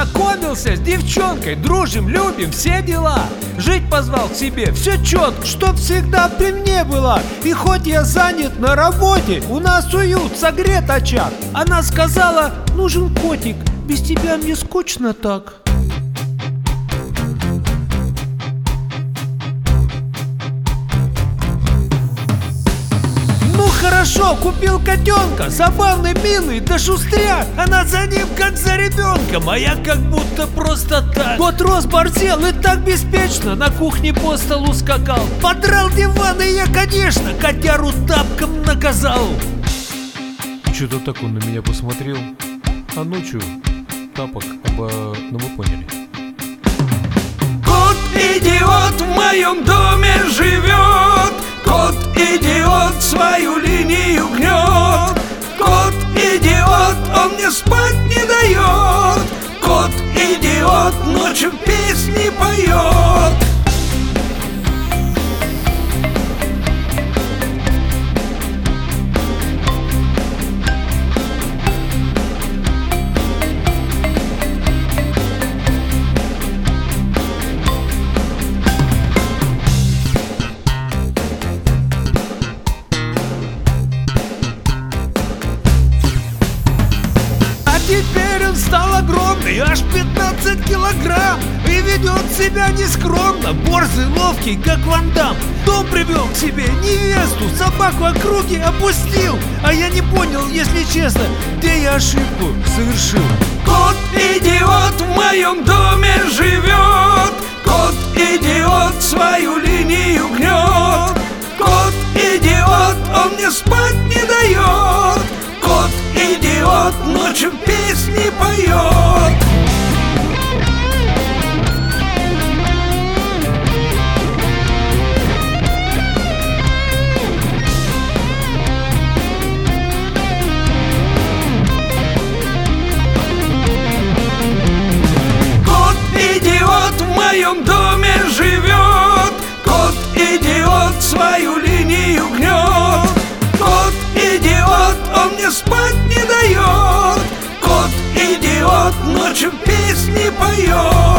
Познакомился с девчонкой, дружим, любим, все дела. Жить позвал к себе, все четко, чтоб всегда при мне была. И хоть я занят на работе, у нас уют, согрет очаг. Она сказала: нужен котик, без тебя мне скучно так. Хорошо, купил котенка, забавный, милый, да шустряк. Она за ним как за ребенком, а я как будто просто так. Кот рос, борзел и так беспечно на кухне по столу скакал. Подрал диван, и я, конечно, котяру тапком наказал. Что-то так он на меня посмотрел. А ночью тапок, ну вы поняли. Кот-идиот в моем доме живет. Кот-идиот свою линию гнет. Кот-идиот, он мне спать не дает. Кот-идиот ночью песни поет. Теперь он стал огромный, аж 15 килограмм. И ведет себя нескромно, борзый, ловкий, как Ван Дамм. Дом привел к себе невесту, собаку округи опустил. А я не понял, если честно, где я ошибку совершил. Кот-идиот в моем доме живет. Кот-идиот свою линию гнет. Кот-идиот, он мне спать не дает. Кот-идиот ночью песни поет. Кот-идиот в моем доме живет. Кот-идиот свою линию гнет. Кот-идиот, он мне спать не дает. Кот-идиот ночью песни поет.